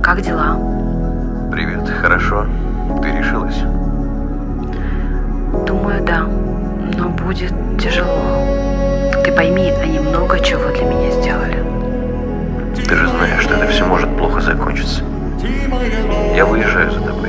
Как дела? Привет, хорошо. Ты решилась? Думаю, да. Но будет тяжело. Ты пойми, они много чего для меня сделали. Ты же знаешь, что это все может плохо закончиться. Я выезжаю за тобой.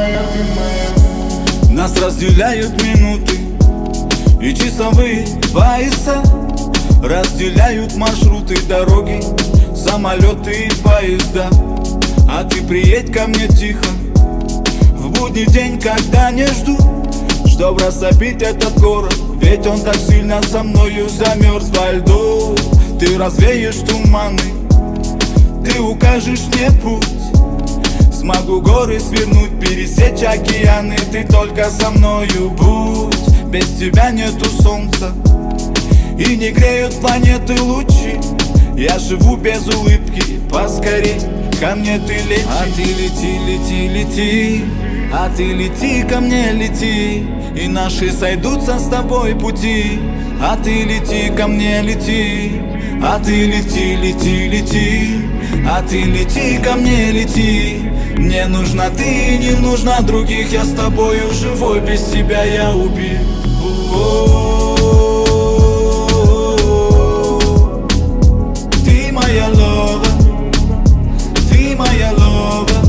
Нас разделяют минуты и часовые пояса. Разделяют маршруты, дороги, самолеты и поезда. А ты приедь ко мне тихо в будний день, когда не жду, чтоб растопить этот город, ведь он так сильно со мною замерз во льду. Ты развеешь туманы, ты укажешь мне путь. Смогу горы свернуть, пересечь океаны. Ты только со мною будь. Без тебя нету солнца и не греют планеты лучи. Я живу без улыбки, поскорей ко мне ты лети. А ты лети, лети, лети. А ты лети ко мне, лети. И наши сойдутся с тобой пути. А ты лети ко мне, лети. А ты лети, лети, лети. А ты лети ко мне, лети. Мне нужна ты, не нужна других. Я с тобою живой, без тебя я убит. Ты моя лова, ты моя лова.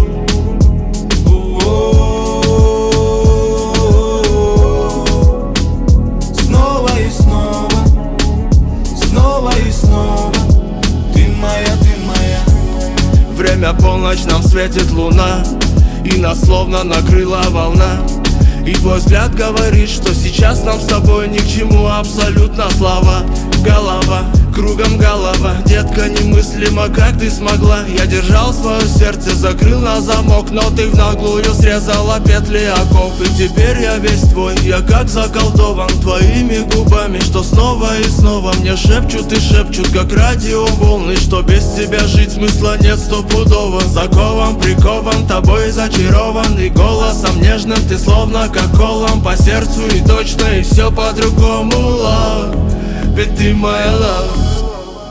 Снова и снова, снова и снова. Ты моя, ты моя. Время полночь, нам светит луна, и нас словно накрыла волна. И твой взгляд говорит, что сейчас нам с тобой ни к чему абсолютно слава. Голова, кругом голова, детка, немыслимо, как ты смогла. Я держал свое сердце, закрыл на замок, но ты в наглую срезала петли оков. И теперь я весь твой, я как заколдован твоими губами, что снова и снова мне шепчут и шепчут, как радиоволны, что без тебя жить смысла нет стопудово. Закован, прикован, тобой зачарован, и голосом нежным ты словно как колом по сердцу, и точно, и все по-другому, love. Ведь ты моя love.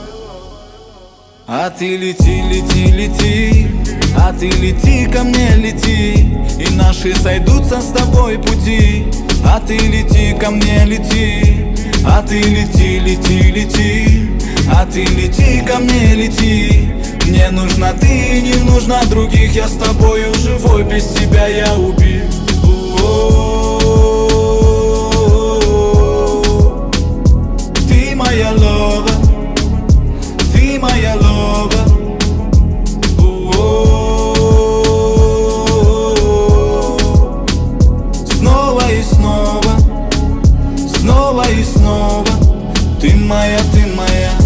А ты лети, лети, лети. А ты лети ко мне, лети. И наши сойдутся с тобой пути. А ты лети ко мне, лети. А ты лети, лети, лети. А ты лети ко мне, лети. Мне нужна ты, не нужна других. Я с тобою живой, без тебя я убит. Ты моя лова, ты моя лова. Снова и снова, снова и снова. Ты моя, ты моя.